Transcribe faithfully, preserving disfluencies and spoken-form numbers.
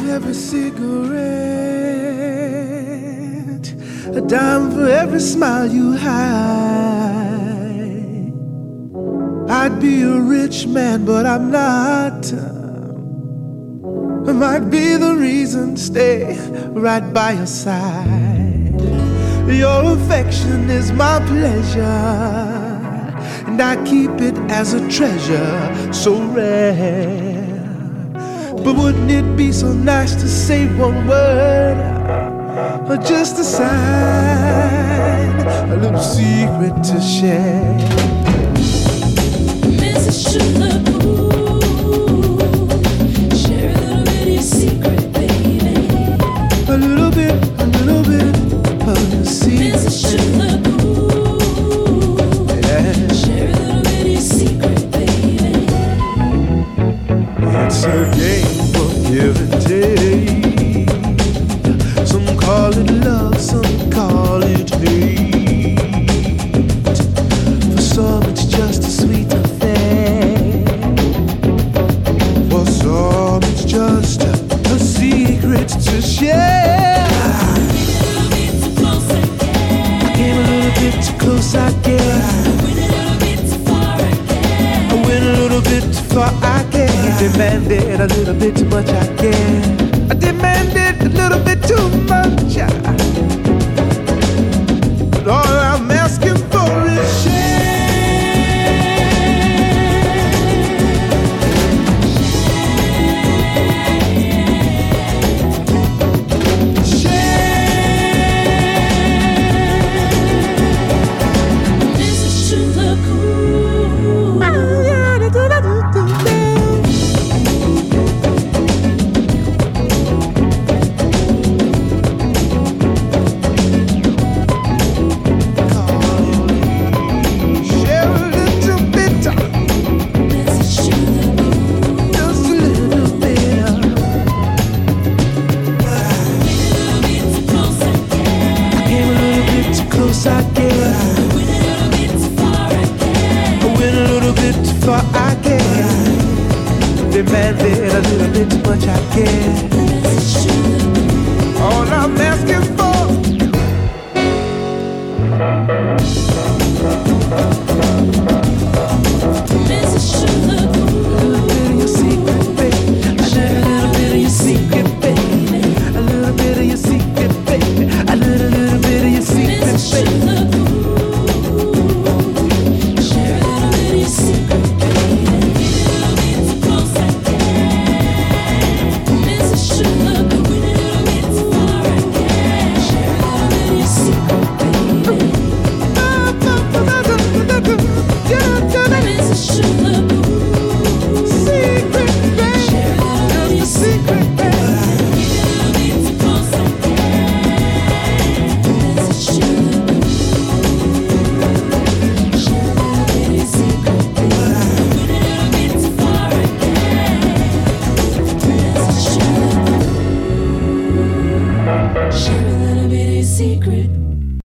every cigarette, a dime for every smile you hide. I'd be a rich man, but I'm not. I might be the reason to stay right by your side. Your affection is my pleasure, and I keep it as a treasure so rare. But wouldn't it be so nice to say one word, or just a sign, a little secret to share? Missus Sugarcool, share a little bit of your secret, baby. A little bit, a little bit of your secret. Missus Sugarcool, yeah. Share a little bit of your secret, baby. It's a game of give and take. Some call it love, some call it hate. For some it's just a sweet affair. For some it's just a, a secret to share. I came a little bit too close, I guess. I went a little bit too far, I guess. I went a little bit too far, I guess. Demanded a little bit too much, I guess. I demanded a little bit too much. But all I'm asking for is share. Missus Sugarcool, Share a little bit, Missus Sugarcool, just a little bit. a little bit too close, I guess. I came a little bit too close, I guess. I went a little bit too far, I guess. I went a little bit too far, I guess. Demanded a little bit too much, I guess. Missus Sugarcool. All I'm asking